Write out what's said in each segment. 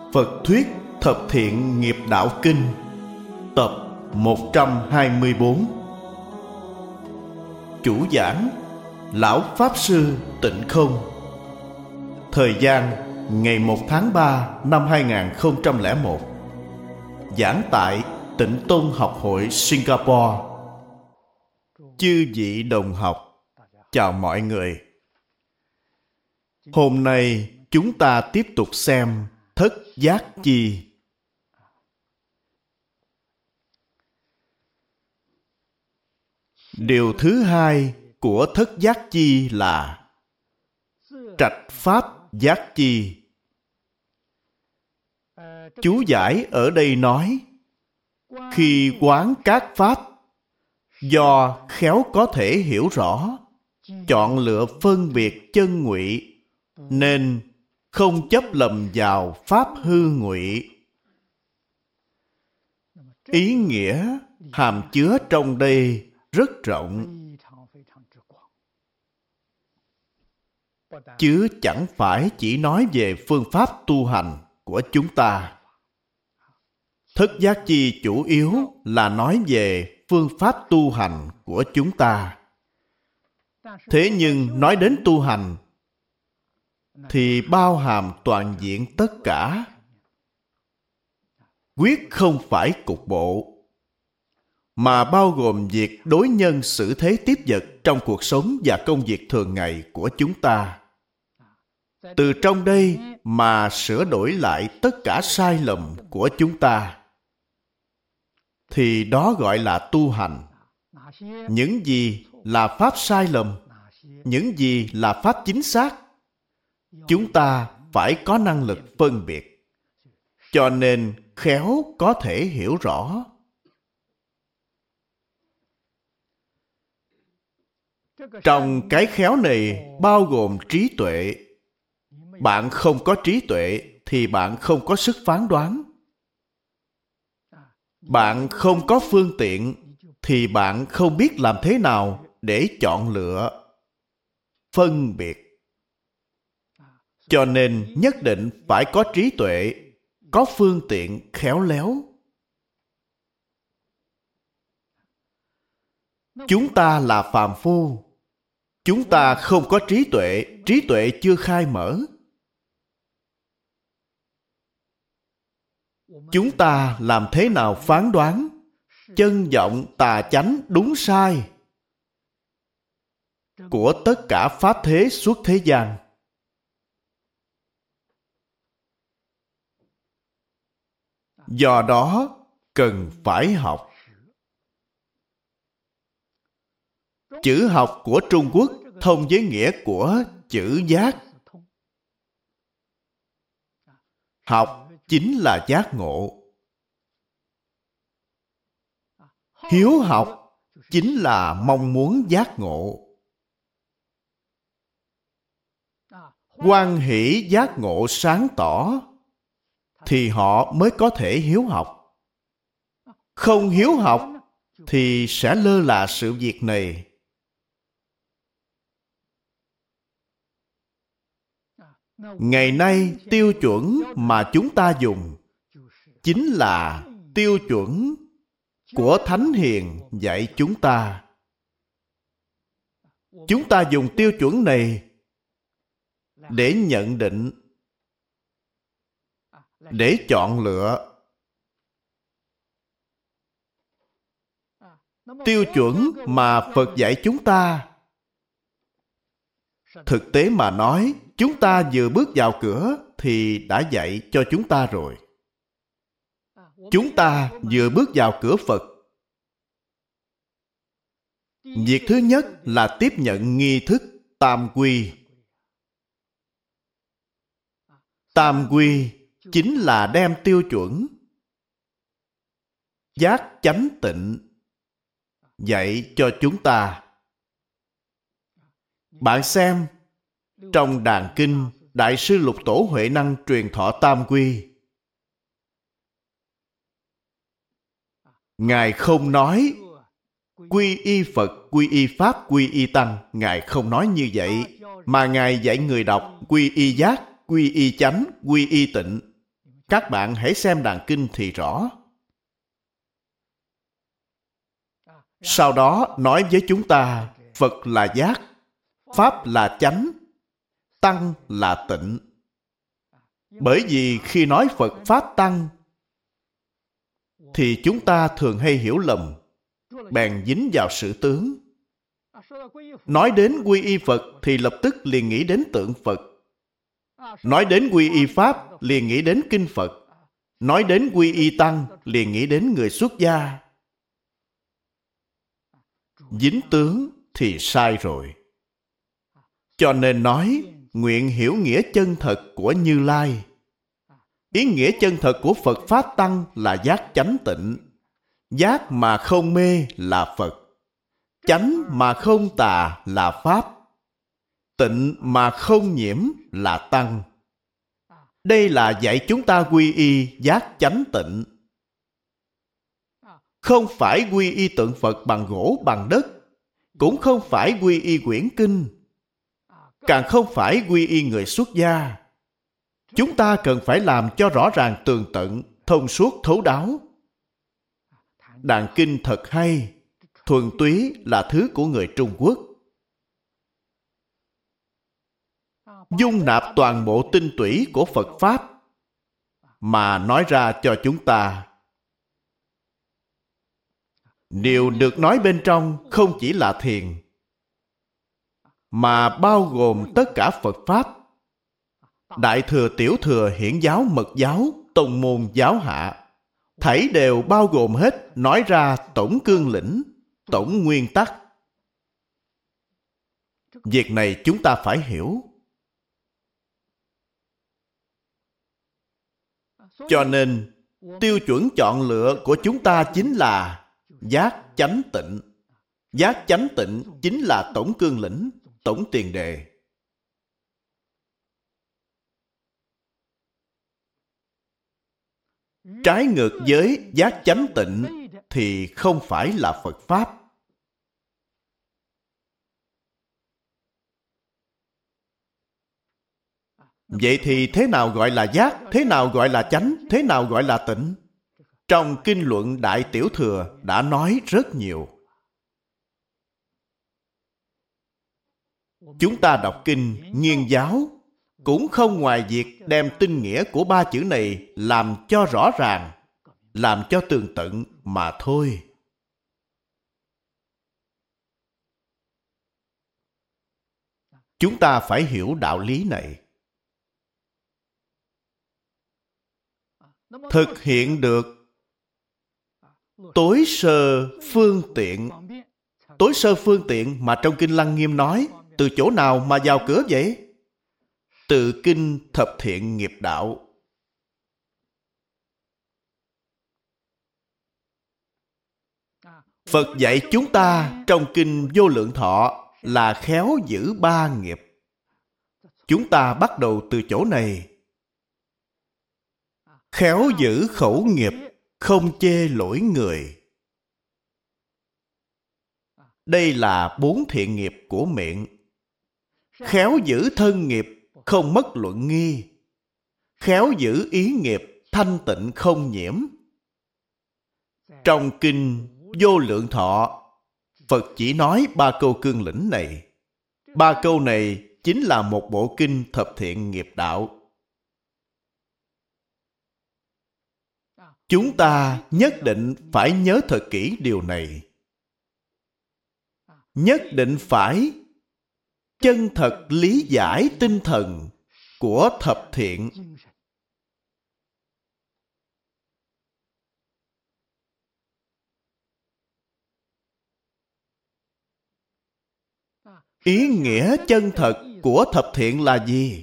Phật thuyết Thập Thiện Nghiệp Đạo Kinh, tập 124. Chủ giảng Lão Pháp Sư Tịnh Không. Thời gian ngày 1 tháng 3 năm 2001. Giảng tại Tịnh Tôn Học hội Singapore. Chư vị đồng học, chào mọi người. Hôm nay chúng ta tiếp tục xem Thất Giác Chi. Điều thứ hai của Thất Giác Chi là Trạch Pháp Giác Chi. Chú giải ở đây nói, khi quán các pháp, do khéo có thể hiểu rõ, chọn lựa phân biệt chân ngụy, nên không chấp lầm vào pháp hư ngụy. Ý nghĩa hàm chứa trong đây rất rộng, chứ chẳng phải chỉ nói về phương pháp tu hành của chúng ta. Thất Giác Chi chủ yếu là nói về phương pháp tu hành của chúng ta. Thế nhưng nói đến tu hành thì bao hàm toàn diện tất cả, quyết không phải cục bộ, mà bao gồm việc đối nhân xử thế tiếp vật trong cuộc sống và công việc thường ngày của chúng ta. Từ trong đây mà sửa đổi lại tất cả sai lầm của chúng ta, thì đó gọi là tu hành. Những gì là pháp sai lầm, những gì là pháp chính xác, chúng ta phải có năng lực phân biệt, cho nên khéo có thể hiểu rõ. Trong cái khéo này bao gồm trí tuệ. Bạn không có trí tuệ thì bạn không có sức phán đoán. Bạn không có phương tiện thì bạn không biết làm thế nào để chọn lựa, phân biệt. Cho nên nhất định phải có trí tuệ, có phương tiện khéo léo. Chúng ta là phàm phu. Chúng ta không có trí tuệ chưa khai mở. Chúng ta làm thế nào phán đoán chân vọng tà chánh đúng sai của tất cả pháp thế suốt thế gian? Do đó cần phải học. Chữ học của Trung Quốc thông với nghĩa của chữ giác. Học chính là giác ngộ. Hiếu học chính là mong muốn giác ngộ. Hoan hỷ giác ngộ sáng tỏ thì họ mới có thể hiếu học. Không hiếu học thì sẽ lơ là sự việc này. Ngày nay tiêu chuẩn mà chúng ta dùng chính là tiêu chuẩn của Thánh Hiền dạy chúng ta. Chúng ta dùng tiêu chuẩn này để nhận định, để chọn lựa. Tiêu chuẩn mà Phật dạy chúng ta, thực tế mà nói, chúng ta vừa bước vào cửa thì đã dạy cho chúng ta rồi. Chúng ta vừa bước vào cửa Phật. Việc thứ nhất là tiếp nhận nghi thức tam quy. Tam quy chính là đem tiêu chuẩn giác chánh tịnh dạy cho chúng ta. Bạn xem, trong Đàn Kinh, Đại sư Lục Tổ Huệ Năng truyền thọ tam quy. Ngài không nói quy y Phật, quy y Pháp, quy y Tăng. Ngài không nói như vậy, mà Ngài dạy người đọc quy y giác, quy y chánh, quy y tịnh. Các bạn hãy xem đàn kinh thì rõ. Sau đó nói với chúng ta Phật là giác, Pháp là chánh, Tăng là tịnh. Bởi vì khi nói Phật Pháp Tăng thì chúng ta thường hay hiểu lầm, bèn dính vào sự tướng. Nói đến quy y Phật thì lập tức liền nghĩ đến tượng Phật. Nói đến quy y Pháp liền nghĩ đến kinh Phật. Nói đến quy y Tăng liền nghĩ đến người xuất gia. Dính tướng thì sai rồi. Cho nên nói nguyện hiểu nghĩa chân thật của Như Lai. Ý nghĩa chân thật của Phật Pháp Tăng là giác chánh tịnh. Giác mà không mê là Phật. Chánh mà không tà là Pháp. Tịnh mà không nhiễm là Tăng. Đây là dạy chúng ta quy y giác chánh tịnh. Không phải quy y tượng Phật bằng gỗ bằng đất, cũng không phải quy y quyển kinh, càng không phải quy y người xuất gia. Chúng ta cần phải làm cho rõ ràng tường tận, thông suốt thấu đáo. Đàn kinh thật hay, thuần túy là thứ của người Trung Quốc. Dung nạp toàn bộ tinh túy của Phật Pháp mà nói ra cho chúng ta. Điều được nói bên trong không chỉ là thiền, mà bao gồm tất cả Phật Pháp. Đại thừa, tiểu thừa, hiển giáo, mật giáo, tông môn, giáo hạ, thảy đều bao gồm hết, nói ra tổng cương lĩnh, tổng nguyên tắc. Việc này chúng ta phải hiểu. Cho nên, tiêu chuẩn chọn lựa của chúng ta chính là giác chánh tịnh. Giác chánh tịnh chính là tổng cương lĩnh, tổng tiền đề. Trái ngược với giác chánh tịnh thì không phải là Phật Pháp. Vậy thì thế nào gọi là giác? Thế nào gọi là chánh? Thế nào gọi là tịnh? Trong kinh luận Đại Tiểu Thừa đã nói rất nhiều. Chúng ta đọc kinh Nghiên giáo cũng không ngoài việc đem tinh nghĩa của ba chữ này làm cho rõ ràng, làm cho tường tận mà thôi. Chúng ta phải hiểu đạo lý này. Thực hiện được tối sơ phương tiện. Tối sơ phương tiện mà trong kinh Lăng Nghiêm nói, từ chỗ nào mà vào cửa vậy? Từ kinh Thập Thiện Nghiệp Đạo. Phật dạy chúng ta trong kinh Vô Lượng Thọ là khéo giữ ba nghiệp. Chúng ta bắt đầu từ chỗ này. Khéo giữ khẩu nghiệp, không chê lỗi người. Đây là 4 thiện nghiệp của miệng. Khéo giữ thân nghiệp, không mất luận nghi. Khéo giữ ý nghiệp, thanh tịnh không nhiễm. Trong kinh Vô Lượng Thọ, Phật chỉ nói 3 câu cương lĩnh này. 3 câu này chính là một bộ kinh Thập Thiện Nghiệp Đạo. Chúng ta nhất định phải nhớ thật kỹ điều này. Nhất định phải chân thật lý giải tinh thần của thập thiện. Ý nghĩa chân thật của thập thiện là gì?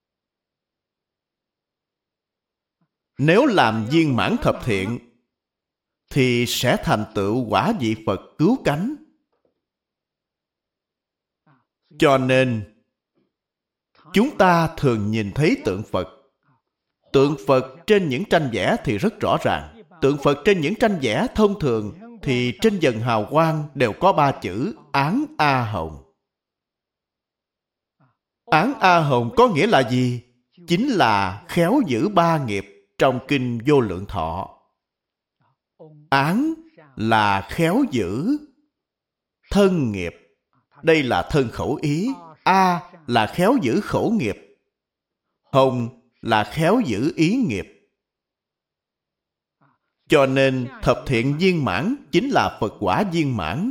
Nếu làm viên mãn thập thiện thì sẽ thành tựu quả vị Phật cứu cánh. Cho nên chúng ta thường nhìn thấy tượng Phật. Tượng Phật trên những tranh vẽ thì rất rõ ràng. Tượng Phật trên những tranh vẽ thông thường thì trên dần hào quang đều có 3 chữ Án A Hồng. Án A Hồng có nghĩa là gì? Chính là khéo giữ 3 nghiệp. trong Kinh Vô Lượng Thọ. Án là khéo giữ thân nghiệp. Đây là thân khẩu ý. A là khéo giữ khẩu nghiệp. Hồng là khéo giữ ý nghiệp. Cho nên thập thiện viên mãn chính là Phật quả viên mãn.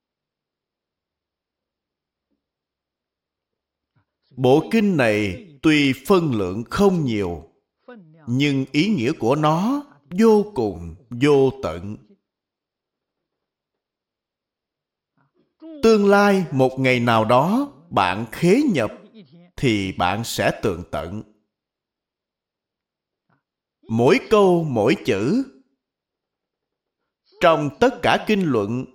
Bộ kinh này tuy phân lượng không nhiều, nhưng ý nghĩa của nó vô cùng vô tận. Tương lai một ngày nào đó bạn khế nhập thì bạn sẽ tường tận. Mỗi câu mỗi chữ trong tất cả kinh luận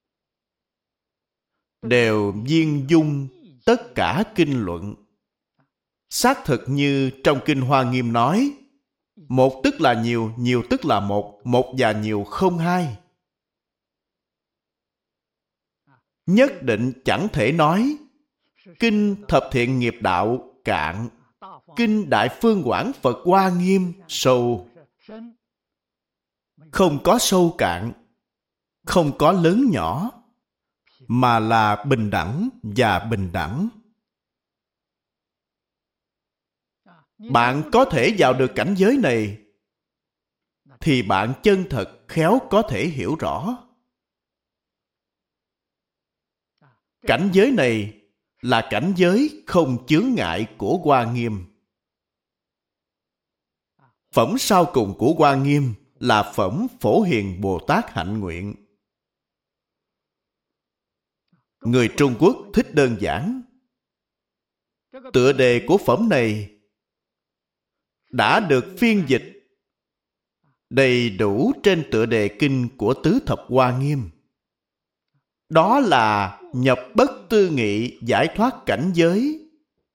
đều viên dung tất cả kinh luận. Xác thực như trong Kinh Hoa Nghiêm nói, một tức là nhiều, nhiều tức là một, một và nhiều không hai. Nhất định chẳng thể nói Kinh Thập Thiện Nghiệp Đạo cạn, Kinh Đại Phương Quảng Phật Hoa Nghiêm sâu. Không có sâu cạn, không có lớn nhỏ, mà là bình đẳng và bình đẳng. Bạn có thể vào được cảnh giới này thì bạn chân thật khéo có thể hiểu rõ. Cảnh giới này là cảnh giới không chướng ngại của Hoa Nghiêm. Phẩm sau cùng của Hoa Nghiêm là phẩm Phổ Hiền Bồ Tát hạnh nguyện. Người Trung Quốc thích đơn giản. Tựa đề của phẩm này đã được phiên dịch đầy đủ trên tựa đề kinh của Tứ Thập Hoa Nghiêm. Đó là nhập bất tư nghị giải thoát cảnh giới.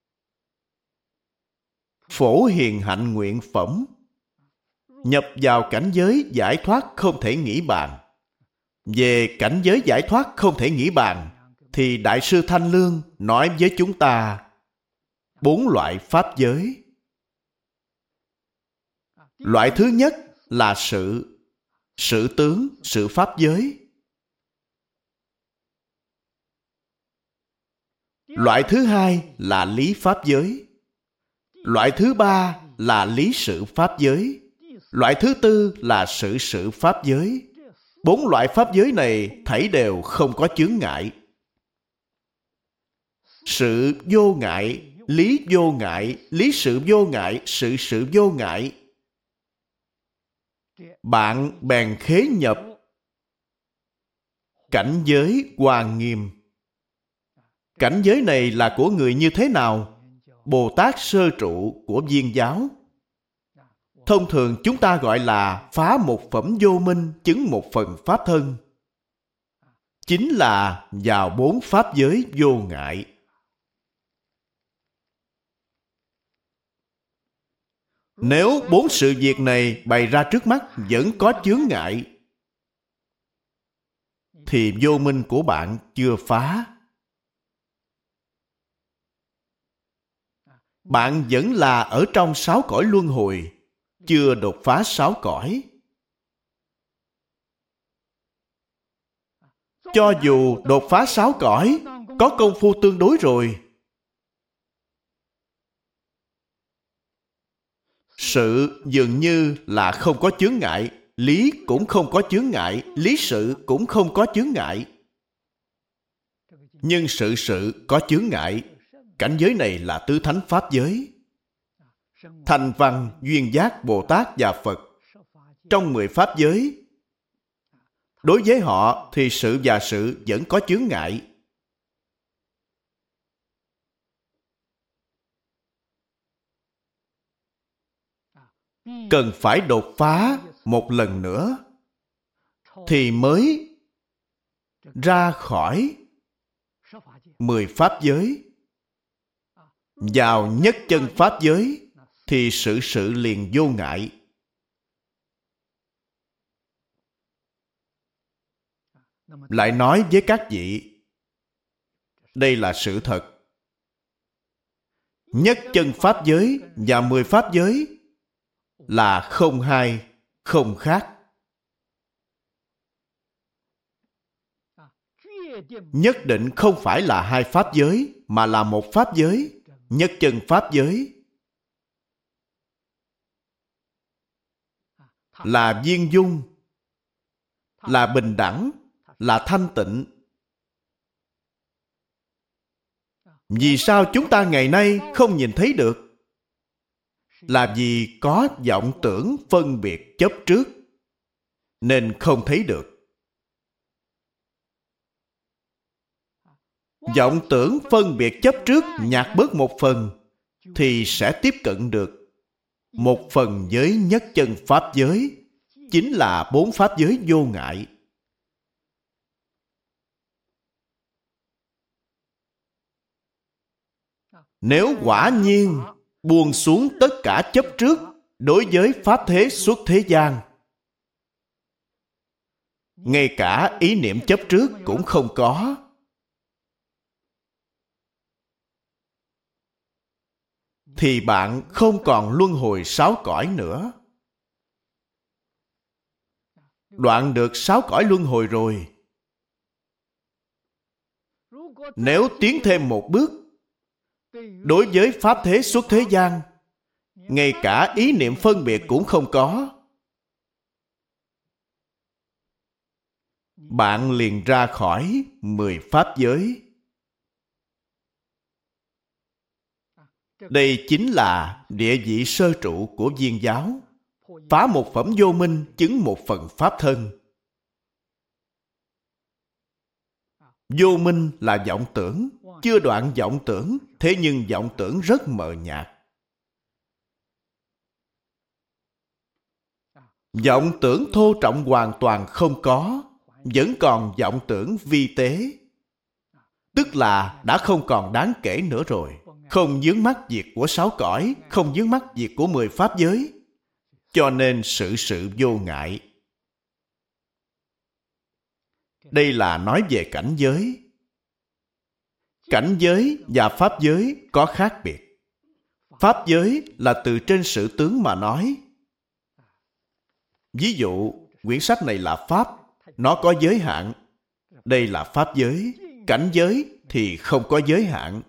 Phổ Hiền hạnh nguyện phẩm. Nhập vào cảnh giới giải thoát không thể nghĩ bàn. Về cảnh giới giải thoát không thể nghĩ bàn thì Đại sư Thanh Lương nói với chúng ta 4 loại pháp giới. Loại thứ nhất là sự tướng, sự pháp giới. Loại thứ hai là lý pháp giới. Loại thứ ba là lý sự pháp giới. Loại thứ tư là sự pháp giới. 4 loại pháp giới này thảy đều không có chướng ngại. Sự vô ngại, lý vô ngại, lý sự vô ngại, sự vô ngại. Bạn bèn khế nhập cảnh giới Hoa Nghiêm. Cảnh giới này là của người như thế nào? Bồ Tát sơ trụ của Viên giáo. Thông thường chúng ta gọi là phá một phẩm vô minh, chứng một phần pháp thân. Chính là vào 4 pháp giới vô ngại. Nếu 4 sự việc này bày ra trước mắt vẫn có chướng ngại, thì vô minh của bạn chưa phá. Bạn vẫn là ở trong 6 cõi luân hồi, chưa đột phá 6 cõi. Cho dù đột phá 6 cõi, có công phu tương đối rồi. Sự dường như là không có chướng ngại, lý cũng không có chướng ngại, lý sự cũng không có chướng ngại. Nhưng sự có chướng ngại. Cảnh giới này là tứ thánh pháp giới. Thành Văn, Duyên Giác, Bồ Tát và Phật. Trong 10 pháp giới, đối với họ thì sự và sự vẫn có chướng ngại. Cần phải đột phá một lần nữa thì mới ra khỏi 10 pháp giới. Vào nhất chân pháp giới thì sự liền vô ngại. Lại nói với các vị, đây là sự thật. Nhất chân pháp giới và 10 pháp giới là không hai, không khác. Nhất định không phải là hai pháp giới, mà là một pháp giới, nhất chân pháp giới. Là viên dung, là bình đẳng, là thanh tịnh. Vì sao chúng ta ngày nay không nhìn thấy được? Là vì có vọng tưởng phân biệt chấp trước, nên không thấy được. Vọng tưởng phân biệt chấp trước nhạt bớt một phần, thì sẽ tiếp cận được một phần với nhất chân pháp giới, chính là bốn pháp giới vô ngại. Nếu quả nhiên buông xuống tất cả chấp trước đối với pháp thế xuất thế gian, ngay cả ý niệm chấp trước cũng không có, thì bạn không còn luân hồi sáu cõi nữa. Đoạn được sáu cõi luân hồi rồi. Nếu tiến thêm một bước, đối với pháp thế xuất thế gian, ngay cả ý niệm phân biệt cũng không có, bạn liền ra khỏi 10 pháp giới. Đây chính là địa vị sơ trụ của Viên giáo. Phá một phẩm vô minh, chứng một phần pháp thân. Vô minh là vọng tưởng, chưa đoạn vọng tưởng, thế nhưng vọng tưởng rất mờ nhạt. Vọng tưởng thô trọng hoàn toàn không có, vẫn còn vọng tưởng vi tế, tức là đã không còn đáng kể nữa rồi. Không vướng mắc việc của sáu cõi, không vướng mắc việc của 10 pháp giới, cho nên sự vô ngại. Đây là nói về cảnh giới. Cảnh giới và pháp giới có khác biệt. Pháp giới là từ trên sự tướng mà nói. Ví dụ, quyển sách này là pháp, nó có giới hạn. Đây là pháp giới. Cảnh giới thì không có giới hạn.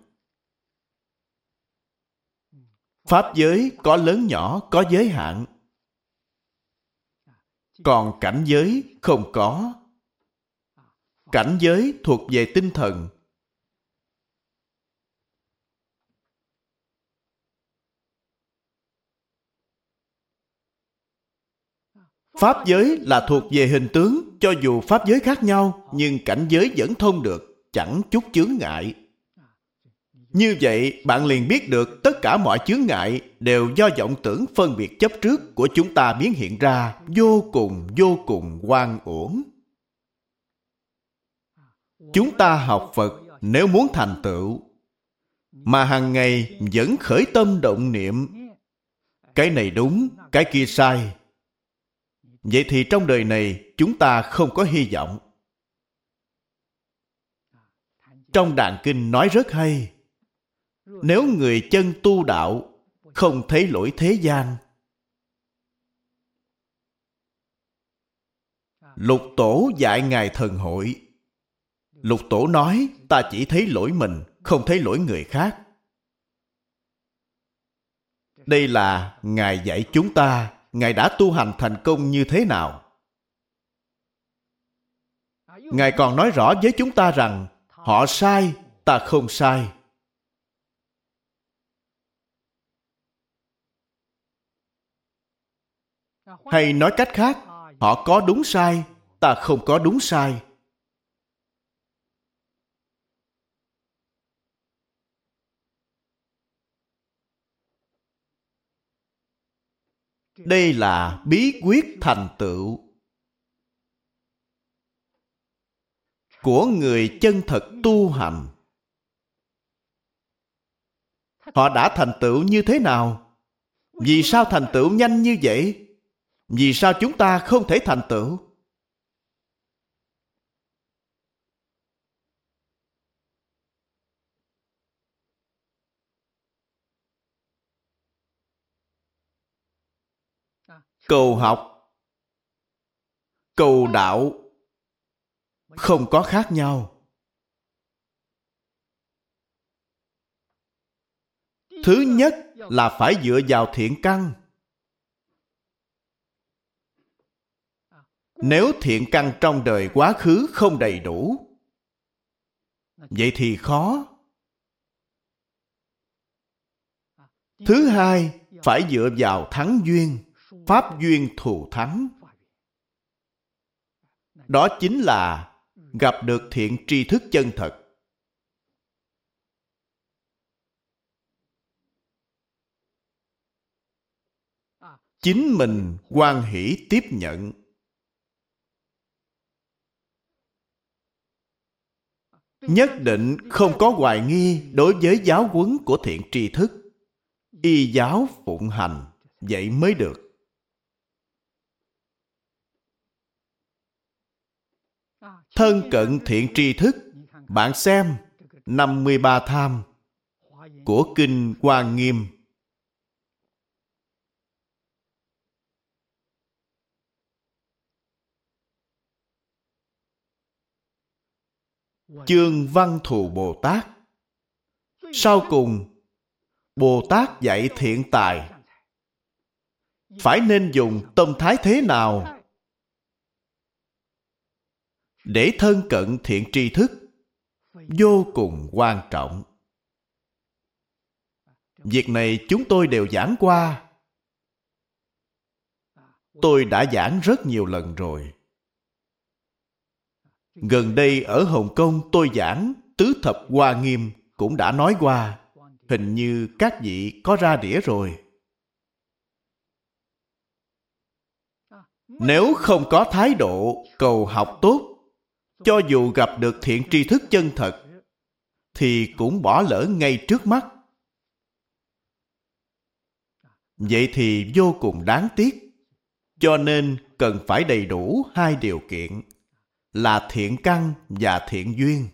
Pháp giới có lớn nhỏ, có giới hạn. Còn cảnh giới không có. Cảnh giới thuộc về tinh thần. Pháp giới là thuộc về hình tướng, cho dù pháp giới khác nhau, nhưng cảnh giới vẫn thông được, chẳng chút chướng ngại. Như vậy, bạn liền biết được tất cả mọi chướng ngại đều do vọng tưởng phân biệt chấp trước của chúng ta biến hiện ra, vô cùng oan uổng. Chúng ta học Phật nếu muốn thành tựu, mà hàng ngày vẫn khởi tâm động niệm, cái này đúng, cái kia sai, vậy thì trong đời này chúng ta không có hy vọng. Trong Đàn Kinh nói rất hay, nếu người chân tu đạo không thấy lỗi thế gian, Lục Tổ dạy Ngài Thần Hội. Lục Tổ nói, ta chỉ thấy lỗi mình, không thấy lỗi người khác. Đây là Ngài dạy chúng ta, Ngài đã tu hành thành công như thế nào. Ngài còn nói rõ với chúng ta rằng, họ sai, ta không sai. Hay nói cách khác, họ có đúng sai, ta không có đúng sai. Đây là bí quyết thành tựu của người chân thật tu hành. Họ đã thành tựu như thế nào? Vì sao thành tựu nhanh như vậy? Vì sao chúng ta không thể thành tựu? Cầu học, cầu đạo không có khác nhau. Thứ nhất là phải dựa vào thiện căn. Nếu thiện căn trong đời quá khứ không đầy đủ, vậy thì khó. Thứ hai, phải dựa vào thắng duyên, pháp duyên thù thắng. Đó chính là gặp được thiện tri thức chân thật. Chính mình hoan hỷ tiếp nhận. Nhất định không có hoài nghi đối với giáo huấn của thiện tri thức. Y giáo phụng hành, vậy mới được. Thân cận thiện tri thức, bạn xem 53 tham của Kinh Hoa Nghiêm. Chương Văn Thù Bồ Tát. Sau cùng, Bồ Tát dạy thiện tài. Phải nên dùng tâm thái thế nào để thân cận thiện tri thức? Vô cùng quan trọng. Việc này chúng tôi đều giảng qua. Tôi đã giảng rất nhiều lần rồi. Gần đây ở Hồng Kông tôi giảng Tứ Thập Hoa Nghiêm cũng đã nói qua. Hình như các vị có ra đĩa rồi. Nếu không có thái độ cầu học tốt, cho dù gặp được thiện tri thức chân thật, thì cũng bỏ lỡ ngay trước mắt. Vậy thì vô cùng đáng tiếc. Cho nên cần phải đầy đủ hai điều kiện là thiện căn và thiện duyên.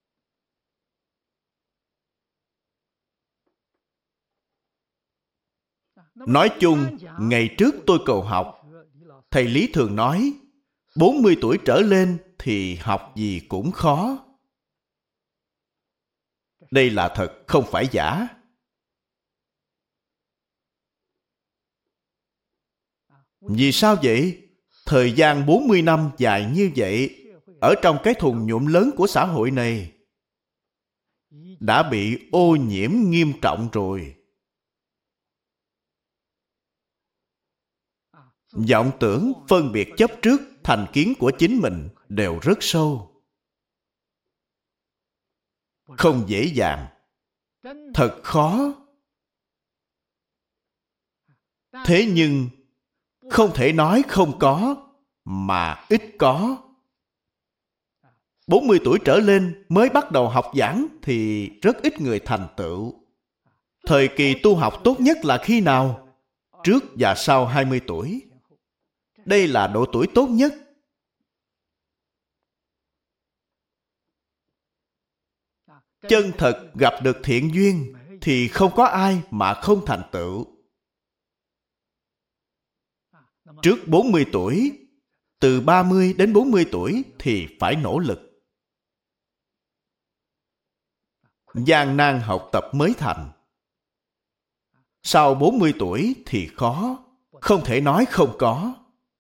Nói chung, ngày trước tôi cầu học, thầy Lý thường nói 40 tuổi trở lên thì học gì cũng khó. Đây là thật, không phải giả. Vì sao vậy? Thời gian 40 năm dài như vậy, ở trong cái thùng nhuộm lớn của xã hội này, đã bị ô nhiễm nghiêm trọng rồi. Vọng tưởng, phân biệt chấp trước, thành kiến của chính mình đều rất sâu. Không dễ dàng. Thật khó. Thế nhưng, không thể nói không có, mà ít có. 40 tuổi trở lên mới bắt đầu học giảng thì rất ít người thành tựu. Thời kỳ tu học tốt nhất là khi nào? Trước và sau 20 tuổi. Đây là độ tuổi tốt nhất. Chân thật gặp được thiện duyên thì không có ai mà không thành tựu. Trước 40 tuổi, từ 30 đến 40 tuổi thì phải nỗ lực. Gian nan học tập mới thành. Sau 40 tuổi thì khó, không thể nói không có.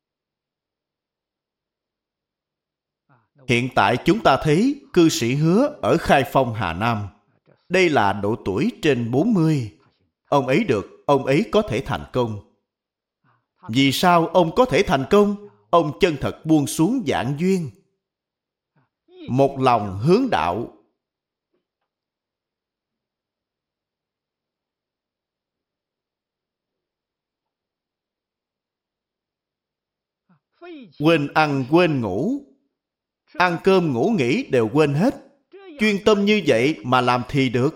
Hiện tại chúng ta thấy cư sĩ Hứa ở Khai Phong, Hà Nam. Đây là độ tuổi trên 40. Ông ấy được, ông ấy có thể thành công. Vì sao ông có thể thành công? Ông chân thật buông xuống vạn duyên. Một lòng hướng đạo. Quên ăn quên ngủ. Ăn cơm ngủ nghỉ đều quên hết. Chuyên tâm như vậy mà làm thì được.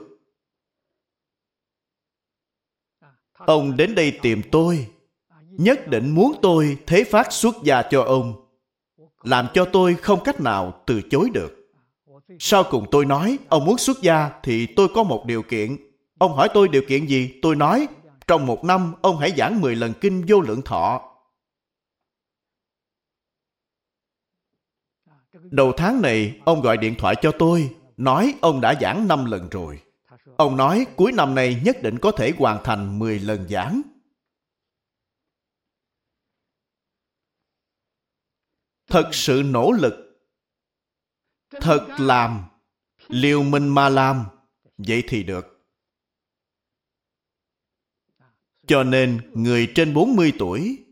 Ông đến đây tìm tôi, nhất định muốn tôi thế phát xuất gia cho ông, làm cho tôi không cách nào từ chối được. Sau cùng tôi nói, ông muốn xuất gia thì tôi có một điều kiện. Ông hỏi tôi điều kiện gì? Tôi nói, trong một năm ông hãy giảng 10 lần kinh Vô Lượng Thọ. Đầu tháng này, ông gọi điện thoại cho tôi, nói ông đã giảng 5 lần rồi. Ông nói cuối năm nay nhất định có thể hoàn thành 10 lần giảng. Thật sự nỗ lực, thật làm, liều mình mà làm, vậy thì được. Cho nên người trên 40 tuổi,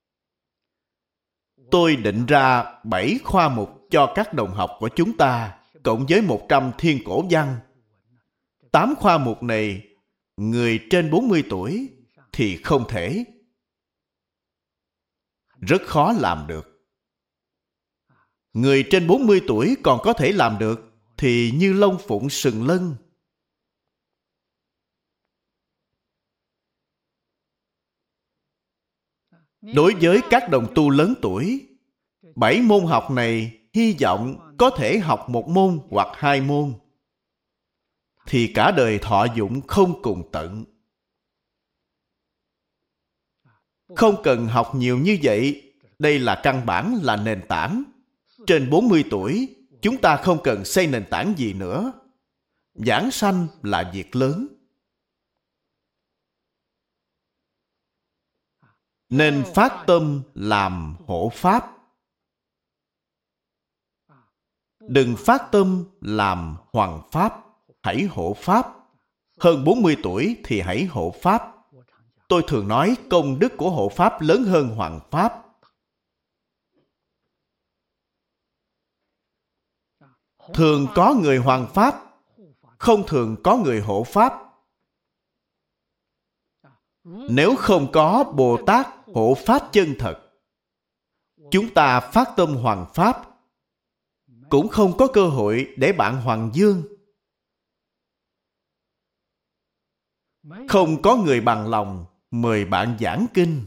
tôi định ra 7 khoa mục cho các đồng học của chúng ta, cộng với 100 thiên cổ văn. 8 khoa mục này, người trên 40 tuổi thì không thể. Rất khó làm được. Người trên 40 tuổi còn có thể làm được, thì như lông phụng sừng lân. Đối với các đồng tu lớn tuổi, 7 môn học này hy vọng có thể học 1 môn hoặc 2 môn, thì cả đời thọ dụng không cùng tận. Không cần học nhiều như vậy, đây là căn bản, là nền tảng. Trên 40 tuổi, chúng ta không cần xây nền tảng gì nữa. Giảng sanh là việc lớn. Nên phát tâm làm hộ pháp. Đừng phát tâm làm hoằng pháp, hãy hộ pháp. Hơn 40 tuổi thì hãy hộ pháp. Tôi thường nói công đức của hộ pháp lớn hơn hoằng pháp. Thường có người hoằng pháp, không thường có người hộ pháp. Nếu không có Bồ Tát hộ pháp chân thật, chúng ta phát tâm hoằng pháp, cũng không có cơ hội để bạn hoằng dương. Không có người bằng lòng mời bạn giảng kinh.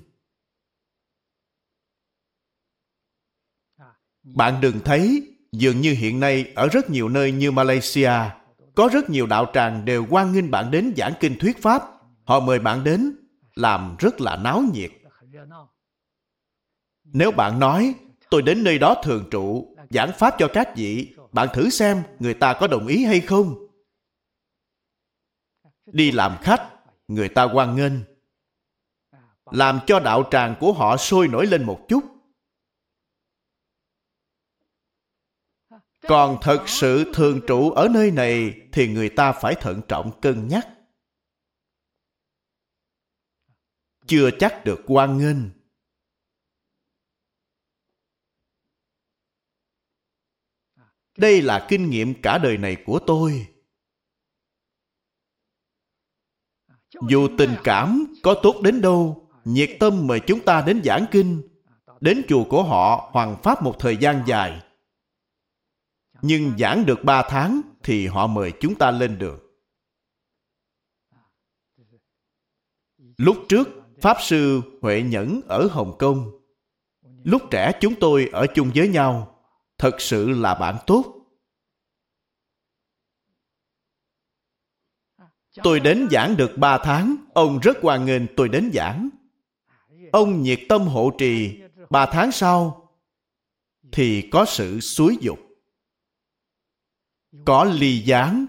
Bạn đừng thấy dường như hiện nay ở rất nhiều nơi như Malaysia, có rất nhiều đạo tràng đều hoan nghênh bạn đến giảng kinh thuyết pháp. Họ mời bạn đến, làm rất là náo nhiệt. Nếu bạn nói, tôi đến nơi đó thường trụ, giảng pháp cho các vị, bạn thử xem người ta có đồng ý hay không. Đi làm khách, người ta hoan nghênh, làm cho đạo tràng của họ sôi nổi lên một chút. Còn thật sự thường trụ ở nơi này thì người ta phải thận trọng cân nhắc. Chưa chắc được hoan nghênh. Đây là kinh nghiệm cả đời này của tôi. Dù tình cảm có tốt đến đâu, nhiệt tâm mời chúng ta đến giảng kinh, đến chùa của họ hoằng pháp một thời gian dài, nhưng giảng được 3 tháng thì họ mời chúng ta lên đường. Lúc trước, Pháp Sư Huệ Nhẫn ở Hồng Kông, lúc trẻ chúng tôi ở chung với nhau, thật sự là bạn tốt. Tôi đến giảng được 3 tháng, ông rất hoan nghênh tôi đến giảng. Ông nhiệt tâm hộ trì, 3 tháng sau thì có sự xúi giục, có ly gián.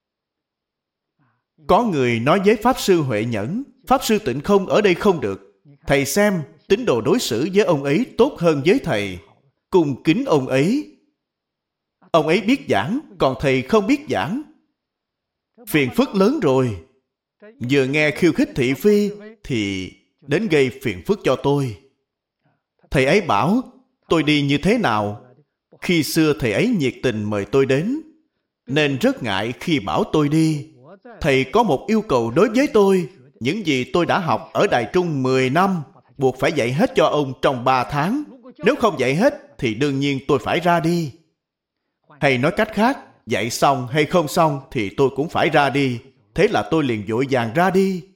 Có người nói với Pháp Sư Huệ Nhẫn, Pháp Sư Tịnh Không ở đây không được. Thầy xem, tín đồ đối xử với ông ấy tốt hơn với thầy, cung kính ông ấy. Ông ấy biết giảng, còn thầy không biết giảng. Phiền phức lớn rồi. Vừa nghe khiêu khích thị phi thì đến gây phiền phức cho tôi. Thầy ấy bảo tôi đi như thế nào. Khi xưa thầy ấy nhiệt tình mời tôi đến, nên rất ngại khi bảo tôi đi. Thầy có một yêu cầu đối với tôi. Những gì tôi đã học ở Đài Trung 10 năm, buộc phải dạy hết cho ông trong 3 tháng. Nếu không dạy hết thì đương nhiên tôi phải ra đi. Hay nói cách khác, dạy xong hay không xong thì tôi cũng phải ra đi. Thế là tôi liền vội vàng ra đi.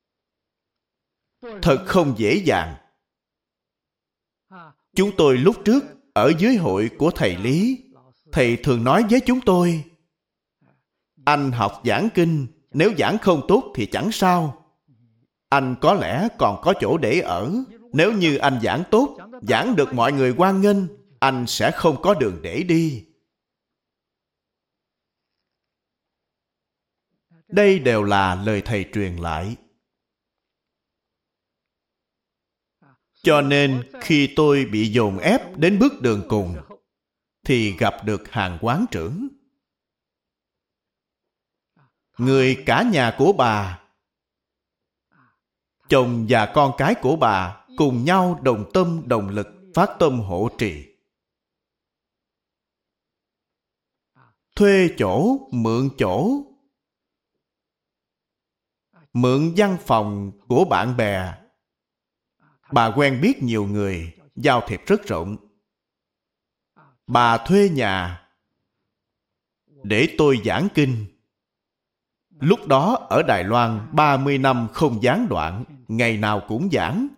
Thật không dễ dàng. Chúng tôi lúc trước ở dưới hội của thầy Lý, thầy thường nói với chúng tôi, anh học giảng kinh, nếu giảng không tốt thì chẳng sao. anh có lẽ còn có chỗ để ở. Nếu như anh giảng tốt, giảng được mọi người hoan nghênh, anh sẽ không có đường để đi. Đây đều là lời thầy truyền lại. Cho nên khi tôi bị dồn ép đến bước đường cùng, thì gặp được hàng quán trưởng. Người cả nhà của bà, chồng và con cái của bà cùng nhau đồng tâm đồng lực phát tâm hộ trì. Thuê chỗ, mượn chỗ, mượn văn phòng của bạn bè. Bà quen biết nhiều người, giao thiệp rất rộng. Bà thuê nhà để tôi giảng kinh. Lúc đó ở Đài Loan 30 năm không gián đoạn, ngày nào cũng giảng.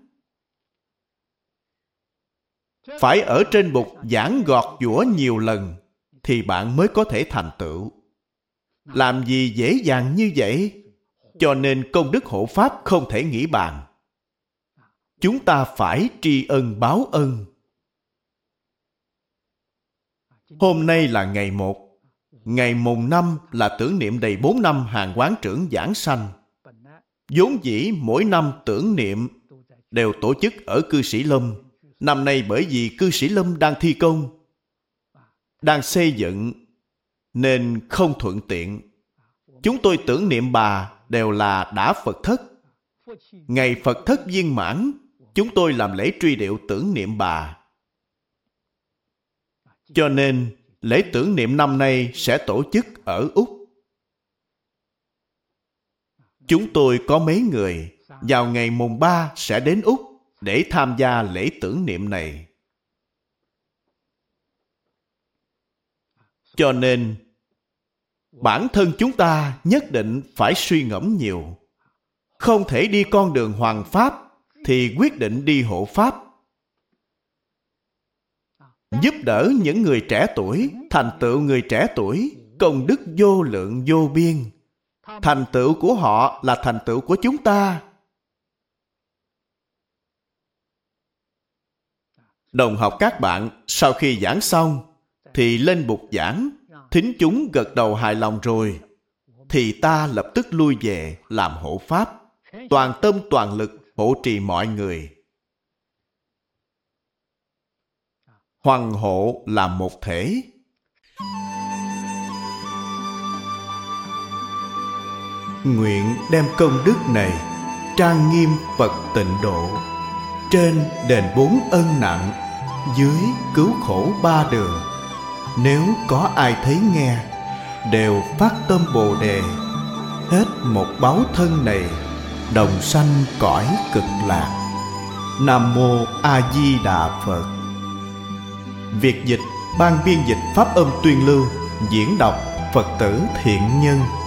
Phải ở trên bục giảng gọt giũa nhiều lần thì bạn mới có thể thành tựu. Làm gì dễ dàng như vậy? Cho nên công đức hộ pháp không thể nghĩ bàn. Chúng ta phải tri ân báo ân. Hôm nay là ngày 1. Ngày mùng 5 là tưởng niệm đầy 4 năm hàng quán trưởng giảng sanh. Vốn dĩ mỗi năm tưởng niệm đều tổ chức ở Cư Sĩ Lâm. Năm nay bởi vì Cư Sĩ Lâm đang thi công, đang xây dựng, nên không thuận tiện. Chúng tôi tưởng niệm bà đều là đã Phật thất. Ngày Phật thất viên mãn, chúng tôi làm lễ truy điệu tưởng niệm bà. Cho nên lễ tưởng niệm năm nay sẽ tổ chức ở Úc. Chúng tôi có mấy người vào ngày mùng 3 sẽ đến Úc để tham gia lễ tưởng niệm này. Cho nên bản thân chúng ta nhất định phải suy ngẫm nhiều. Không thể đi con đường hoằng pháp thì quyết định đi hộ pháp. Giúp đỡ những người trẻ tuổi, thành tựu người trẻ tuổi, công đức vô lượng vô biên. Thành tựu của họ là thành tựu của chúng ta. Đồng học các bạn, sau khi giảng xong, thì lên bục giảng, thính chúng gật đầu hài lòng rồi, thì ta lập tức lui về làm hộ pháp, toàn tâm toàn lực hộ trì mọi người. Hoằng hộ là một thể. Nguyện đem công đức này trang nghiêm Phật tịnh độ, trên đền 4 ân nặng, dưới cứu khổ 3 đường. Nếu có ai thấy nghe, đều phát tâm Bồ Đề, hết một báo thân này, đồng sanh cõi cực lạc. Nam Mô A Di Đà Phật. Việc dịch ban biên dịch pháp âm tuyên lưu, diễn đọc Phật tử Thiện Nhân.